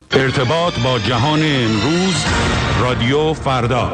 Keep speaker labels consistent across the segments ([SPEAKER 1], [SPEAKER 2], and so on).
[SPEAKER 1] ارتباط با جهان امروز، رادیو فردا.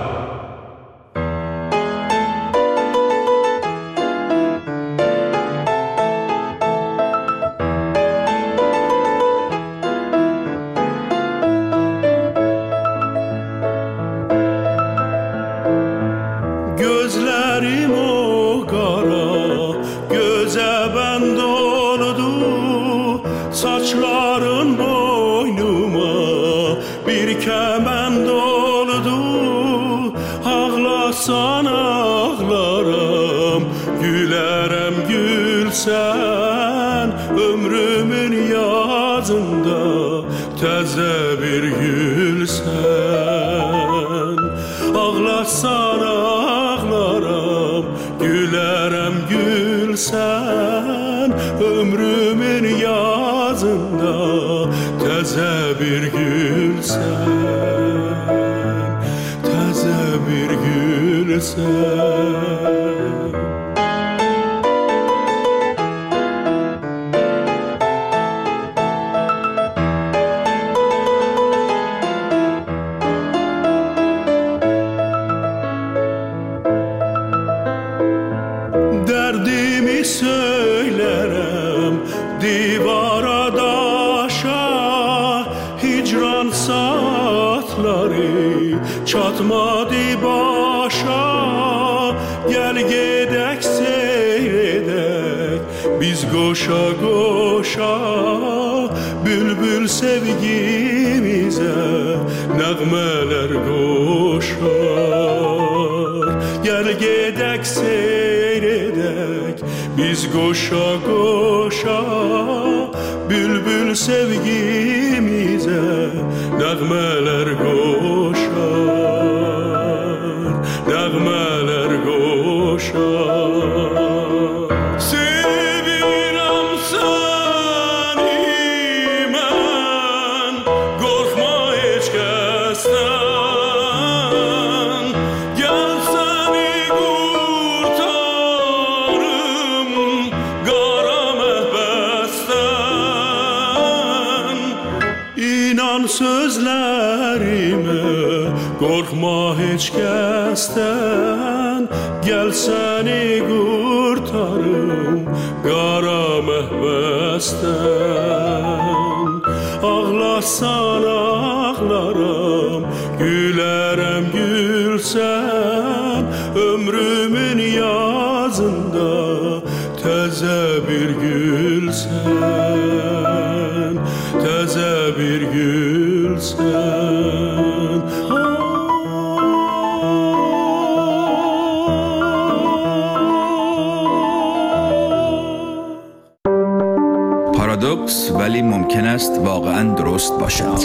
[SPEAKER 2] پارادوکس ولی ممکن است واقعاً درست باشد.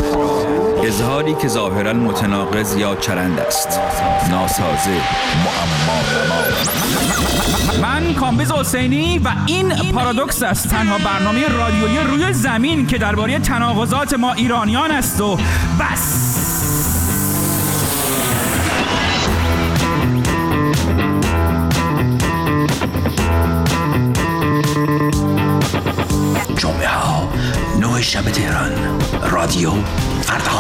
[SPEAKER 2] اظهاری که ظاهراً متناقض یا چرند است، ناسازه، معما.
[SPEAKER 3] من کامبیز حسینی و این پارادوکس است، تنها برنامه رادیویی روی زمین که درباره تناقضات ما ایرانیان است و بس.
[SPEAKER 4] جمعه ها 9 شب تهران، رادیو فردا.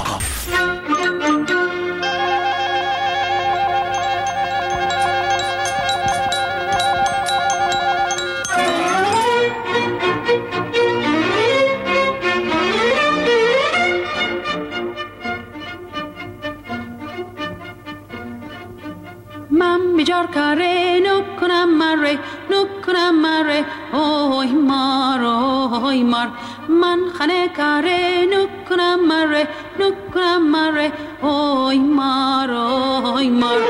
[SPEAKER 5] من بیجار کاره نکنم مره اوی مار من خانه کاره نکنم مره اوی مار وای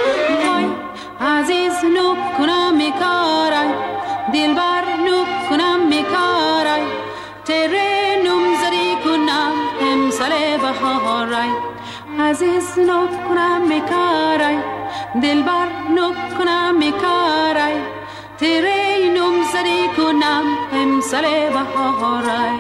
[SPEAKER 5] عزیز نکنم کارای دلبر نکنم کارای تره نمزدی کنم امسال بهارای عزیز نکنم کارای دلبر نکنم کارای تیره نمزدی کنم امسال بهارای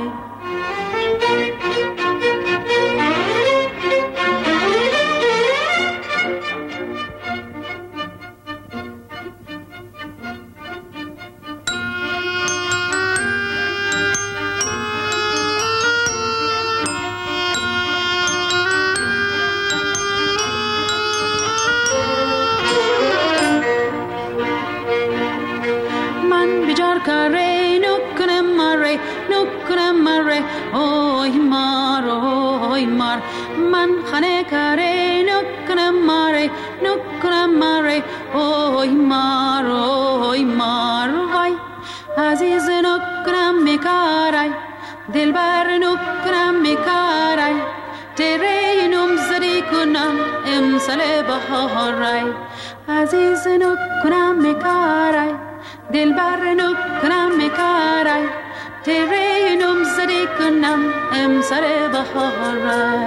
[SPEAKER 5] اوی مار اوی مار من خانه کاره نکنم ماره اوی مار وای عزیز نکنم میکارای دلبر نکنم میکارای تیره نم زدی کنم امسال بهارای عزیز نکنم میکارای دلبر نکنم میکارای تیره نم زدی کنم امسال بهارای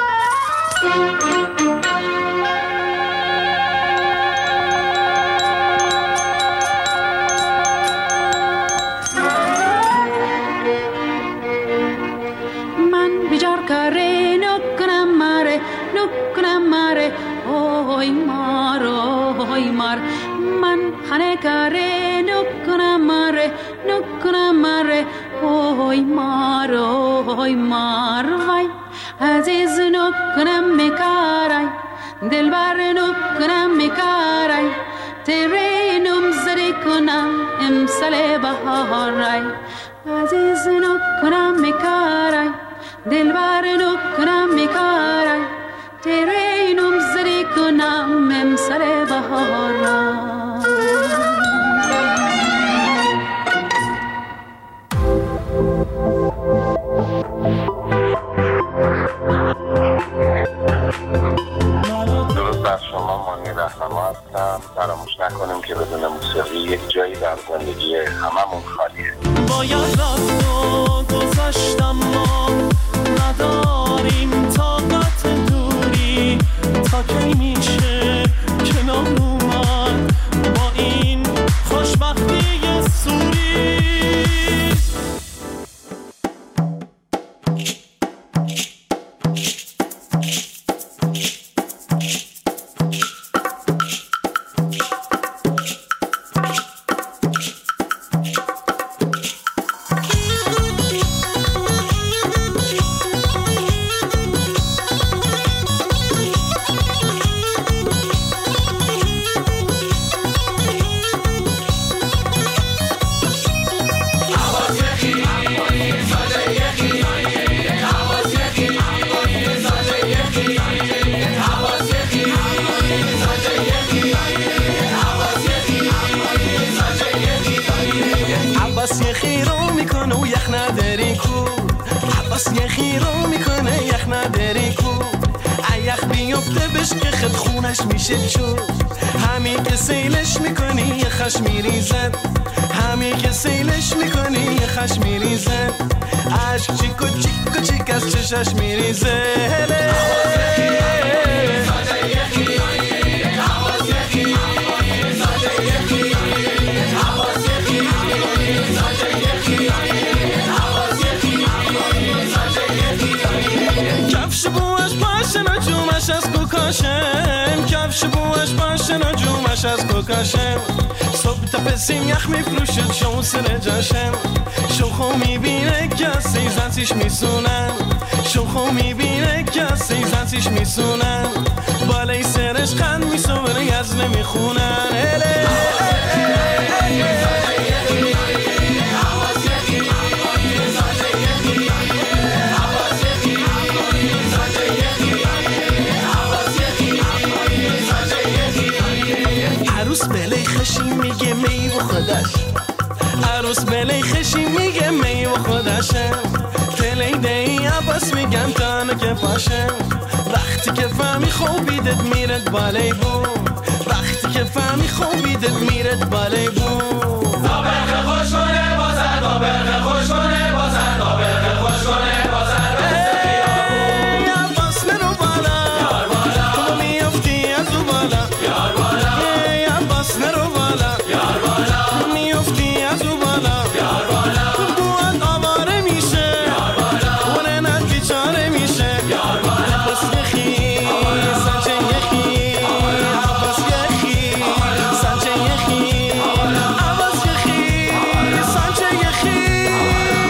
[SPEAKER 5] کاره نکنم ماره اوی مار من خانه کاره نکنم ماره اوی مار وای عزیز نکنم میکارای دلبر نکنم میکارای تیره نم زدی کنم امسال بهارای عزیز نکنم میکارای دلبر نکنم میکارای تیره نم زدی کنم امسال بهارای
[SPEAKER 6] درود بر شما، مانی رهنما هستم. فراموش نکنیم که بدون موسیقی یک جایی در زندگی هممون خالیه.
[SPEAKER 7] باید رفت و گذشتم ما نداریم طاقت دوری تا کی میشه کنار اومد با این خوشبختی سوری میشه چون همین که سیلش میکنی یه خش میریزد همین که سیلش میکنی یه خش میریزد عشق چیکو چیکو چیک از چشش میریزه کفش بوش پاشن و جومش از کوکاشم کفش بوش پاشن و جومش از کوکاشم صبح تا پسیم یخ میفروشد شو سر جاشم شوخو میبینه که سیزنسیش میسونن شوخو میبینه که سیزنسیش میسونن بالای سرش خند میسوبره یز نمیخونن عروس بلی خشی میگه می و خودش عروس بلی خشی میگه می و خودشم تلیده ای عباس میگم تانه که پاشم وقتی که فهمی خوبیدت میرد بالای بوم وقتی که فهمی خوبیدت میرد بالای بوم دابرخ خوش کنه بازر دابرخ خوش کنه بازر دابرخ خوش کنه بازر عباس نرو بالا یار بالا تو میافتی از او بالا یار بالا عباس نرو بالا یار بالا میافتی از او بالا یار بالا دوات آواره میشه یار بالا اونه ند بیچاره میشه یار بالا عباس یخی سنچه یخی عباس یخی سنچه یخی عباس یخی سنچه یخی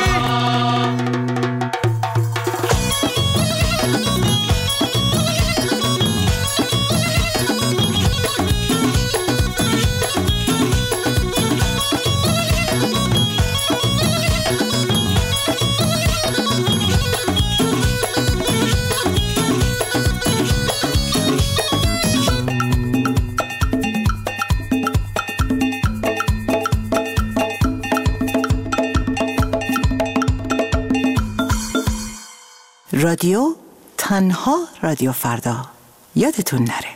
[SPEAKER 8] رادیو تنها رادیو فردا. یادتون نره.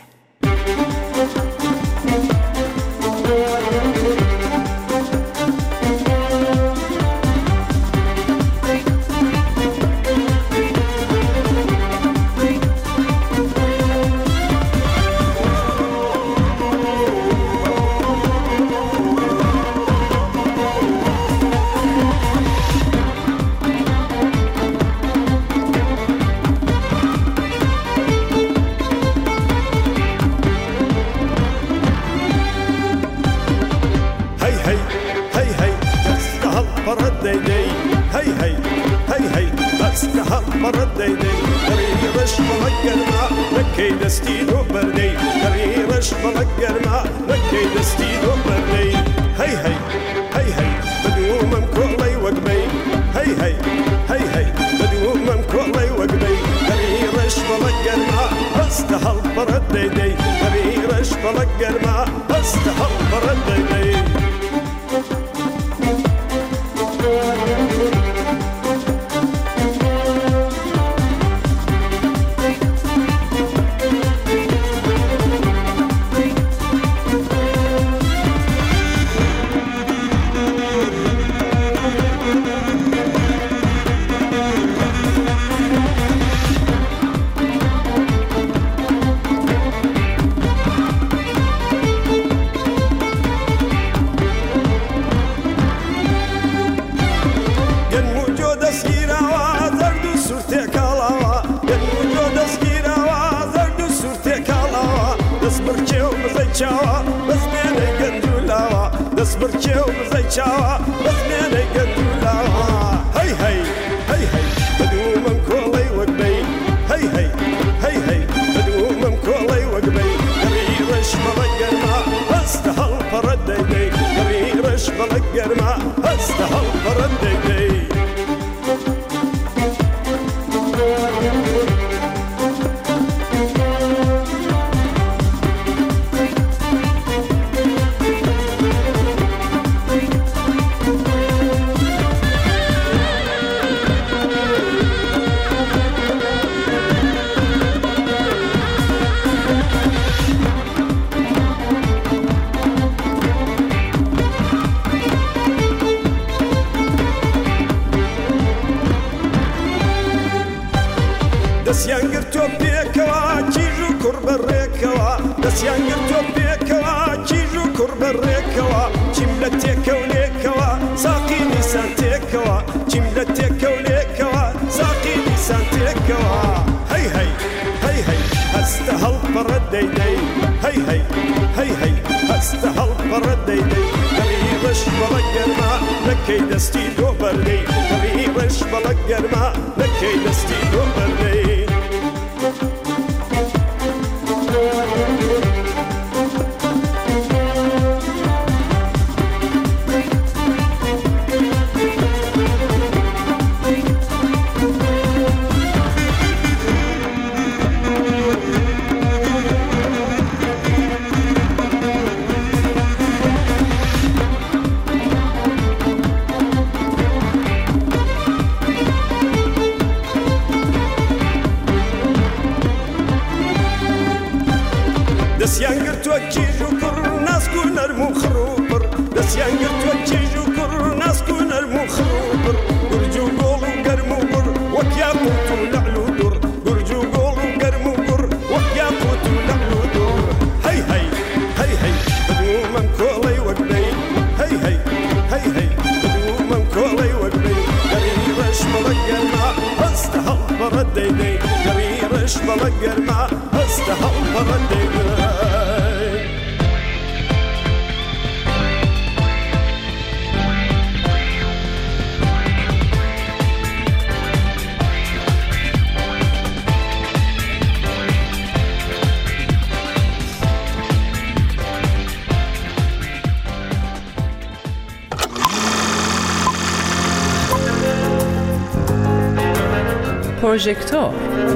[SPEAKER 9] پروژکتور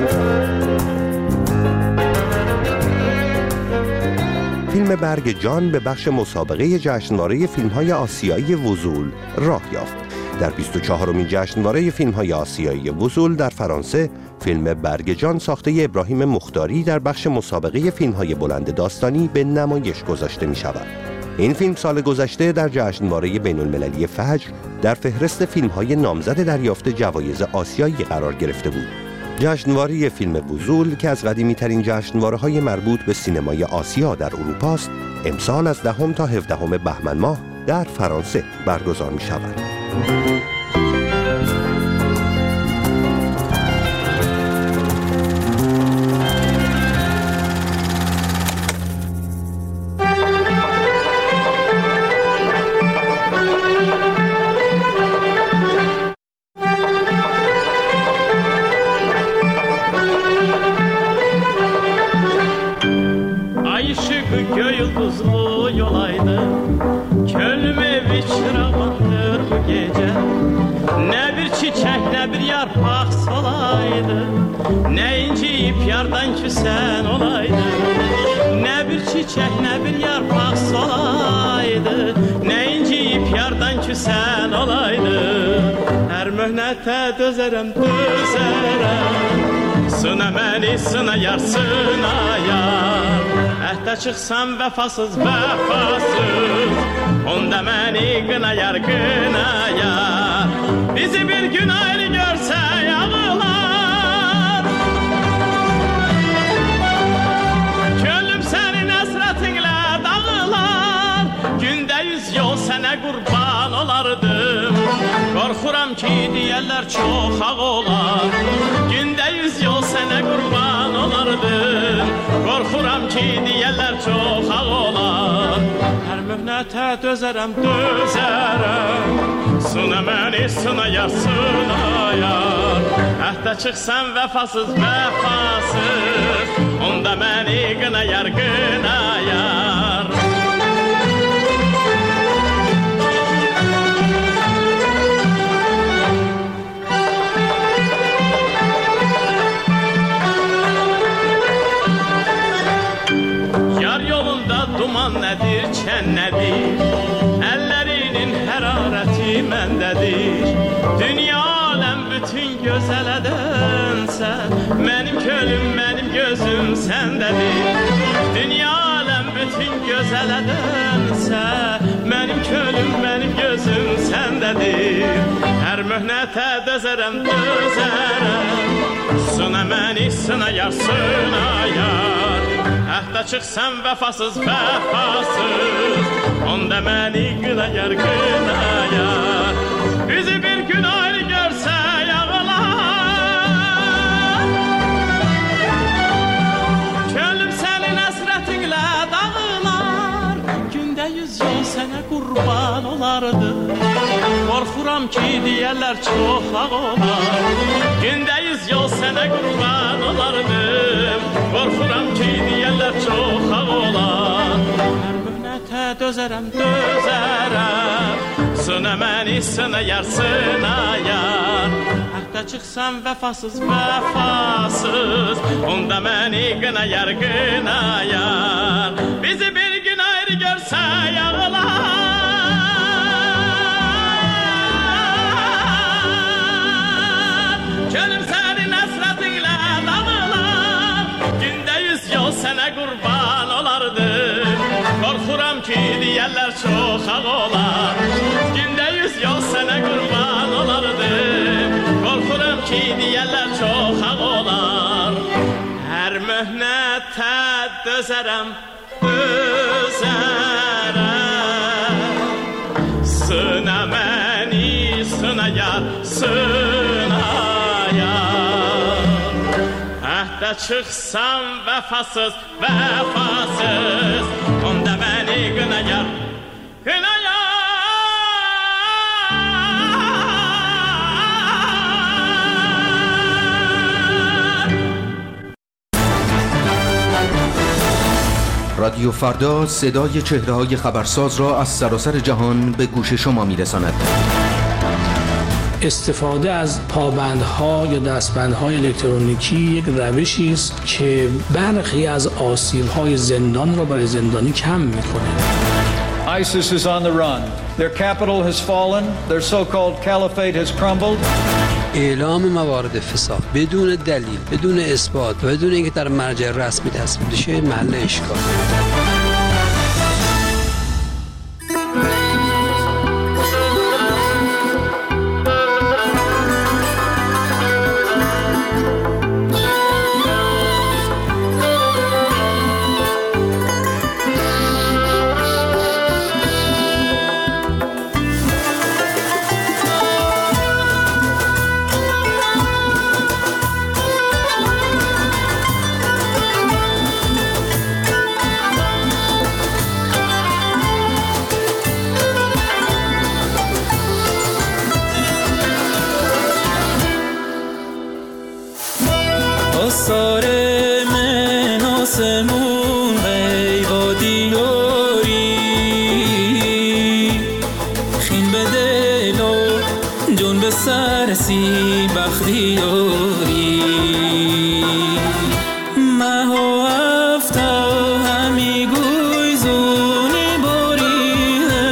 [SPEAKER 10] فیلم برگ جان به بخش مسابقه جشنواره فیلم‌های آسیایی وزول راه یافت.
[SPEAKER 9] در 24مین جشنواره فیلم‌های آسیایی وزول در فرانسه، فیلم برگ جان ساخته ابراهیم مختاری در بخش مسابقه فیلم‌های بلند داستانی به نمایش گذاشته می‌شود. این فیلم سال گذشته در جشنواره بین‌المللی فجر در فهرست فیلم‌های نامزد دریافت جوایز آسیایی قرار گرفته بود. جشنواره فیلم وزول که از قدیمی‌ترین جشنواره‌های مربوط به سینمای آسیا در اروپا است، امسال از 10 تا 17 بهمن ماه در فرانسه برگزار می‌شود.
[SPEAKER 10] Dözərəm, sına məni, sına yar, sına yar. Əhdə çıxsam vəfasız, vəfasız, onda məni qınayar, qınayar. Bizi bir gün ayrı görsə yağılar. Könlüm sənin əsrətinlə dağılar. Gündə 100 yol sənə qurban olardım. Qorxuram ki deyərlər çox ağ olar. Gündə 100 yol sənə qurban olardım. Qorxuram ki deyərlər çox ağ olar. Hər möhnətə dözərəm, dözərəm. Sına məni, sına yar, sına yar. Əhdə çıxsam vəfasız, vəfasız, onda məni qınayar, qınayar. Duman nədir, çən nədir, əllərinin hərarəti məndədir. Dünya aləm bütün gözələdənsə, mənim könlüm, mənim gözüm səndədir. Dünya aləm bütün gözələdənsə, mənim könlüm, mənim gözüm səndədir. Hər möhnətə dözərəm, dözərəm, sına məni, sına yar, sına yar. Əhdə çıxsam vəfasız, vəfasız, onda məni qınayar, qınayar. Bizi bir gün ayrı görsə yağılar. Könlüm sənin əsrətinlə dağılar. Gündə 100 yol sənə qurban olardı. Qorxuram ki deyərlər çox ağ olar. Gündə 100 yol sənə qurban olardım. Qorxuram ki deyərlər çox ağ olar. Hər möhnətə dözərəm, dözərəm, sına məni, sına yar, sına yar. Əhdə çıxsam vəfasız, vəfasız, onda məni qınayar, qınayar. Bizi bir gün ayrı görsə yağılar. Könlüm sənin əsrətinlə dağılar. Gündə 100 yol sənə qurban olardım. Qorxuram ki deyərlər çox ağ olar. Gündə 100 yol sənə qurban olardım. Qorxuram ki deyərlər çox ağ olar. Hər möhnətə dözərəm, dözərəm, sına məni, sına yar, sına yar. Əhdə çıxsam vəfasız, vəfasız, onda məni qınayar, qınayar.
[SPEAKER 11] رادیو فردا صدای چهره‌های خبرساز را از سراسر جهان به گوش شما می‌رساند.
[SPEAKER 12] استفاده از پابندها یا دستبندهای الکترونیکی یک روشی است که برخی از آسیب‌های زندان را برای زندانی کم می‌کند.
[SPEAKER 13] ISIS is on the run. Their capital has fallen. Their so-called caliphate has crumbled.
[SPEAKER 12] اعلام موارد فساد بدون دلیل، بدون اثبات و بدون اینکه در مرجع رسمی تصویب بشه محل اشکال.
[SPEAKER 14] ساره من آسمون غیبادی خین به دل و جون به سرسی بختیاری مهو افتا همی گوی زونی بوریه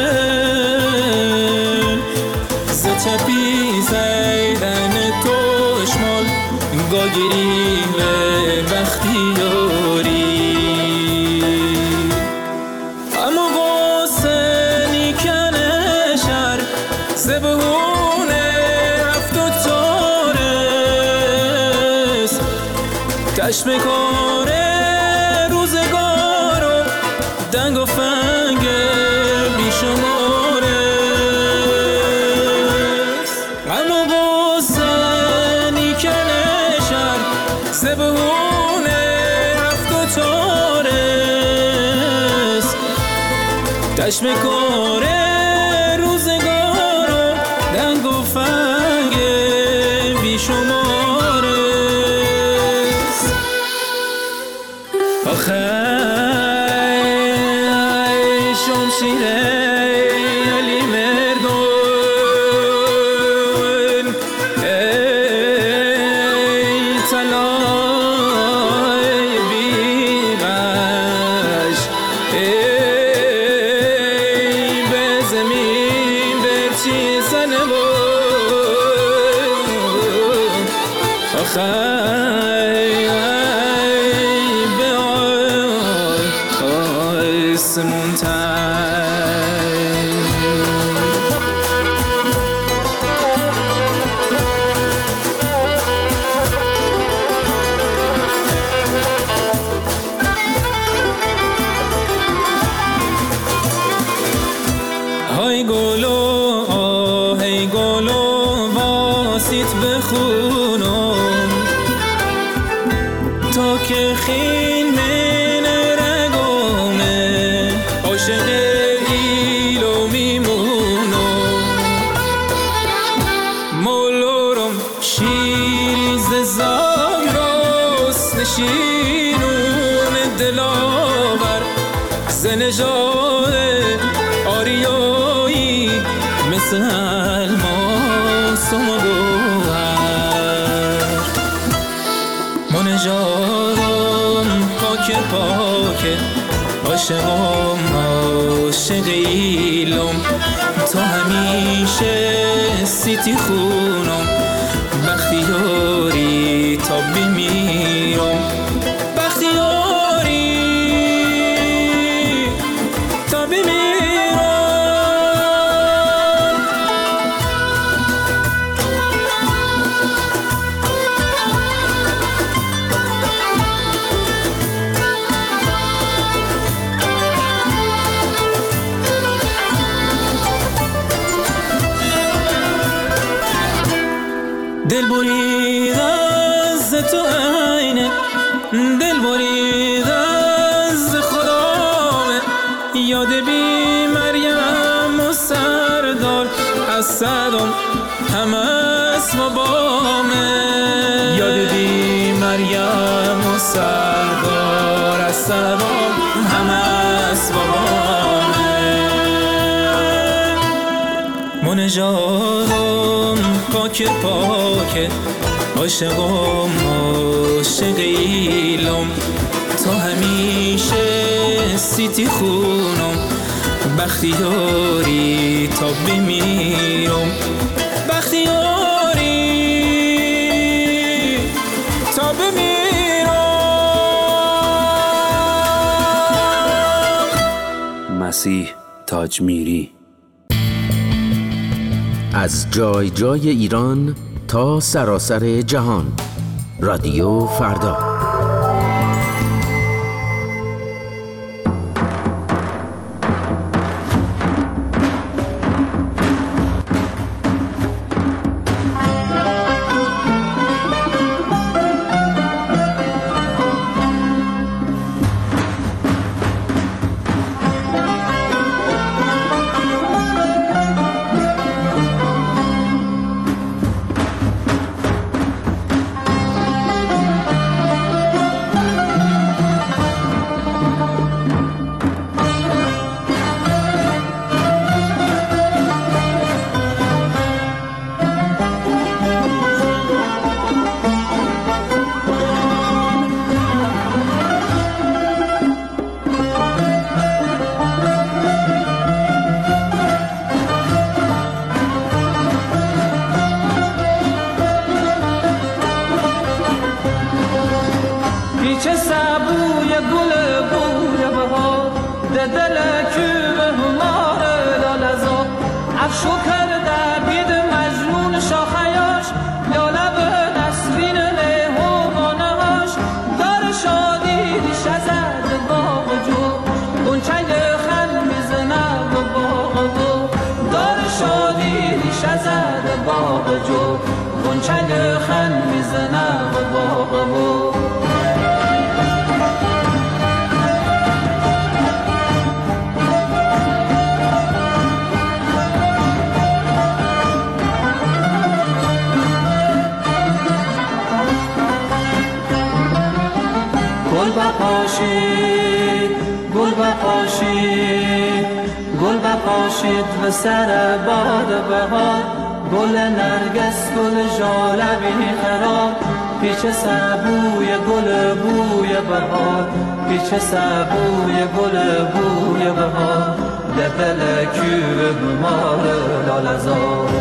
[SPEAKER 14] زچپی زیدن کشمال گاگیری چشم کاره روزگار و دنگ و فنگ بیشماره اما باسنی که نشر زبهونه رفت و تارست چشم کاره روزگار و دنگ و فنگ بیشماره ای شمشیره علی مردون ای طلای بیغش ای به زمین برچی زنه بود های گلو آهی گلو واسیت بخونم تا که خین من رگامه عاشق ایلو میمونم مولورم شیریز زاگ راست نشینون دلاور زنجاده آریایی مثل الماس و گوهر منجارم پاک پاک عاشقم عاشق ایلم تا همیشه سیتی خونم بختیاری تا بمیرم بختیاری تا بمیرم دل برید از تو عینه دل برید از خدامه یاد بی مریم و سردار از صدام همه از بابامه یاد بی مریم و سردار از صدام همه از بابامه منجادم پاک پاک عاشقم عاشق ایلم تا همیشه سیتی خونم بختیاری تا بمیرم، بختیاری تا بمیرم. مسیح تاجمیری.
[SPEAKER 11] از جای جای ایران تا سراسر جهان، رادیو فردا.
[SPEAKER 15] گل بپاشید و سر باد بهار، گل نرگس گل ژاله بیقرار، پیچ سبوی گل بوی بهار، پیچ سبوی گل بوی بهار، دل کوه بمار لالزار.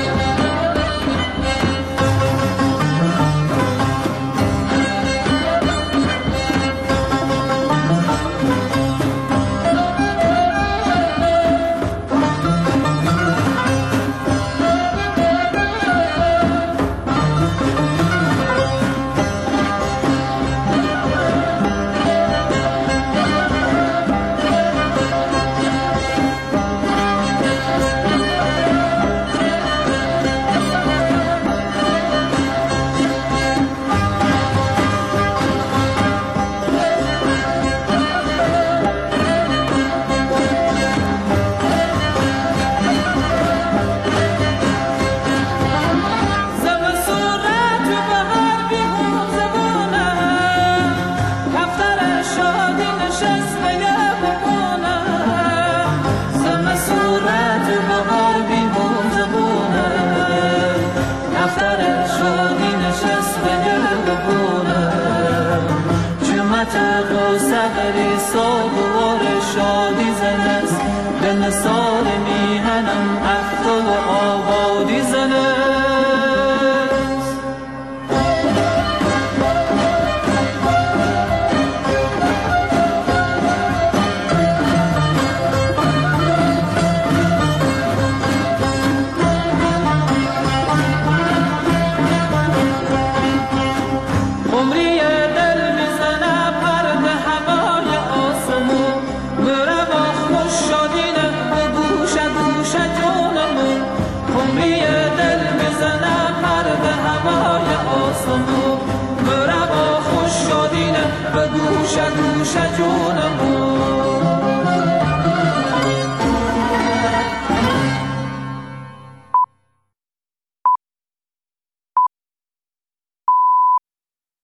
[SPEAKER 15] سال میهنم افت و آبادی زنه گوش جون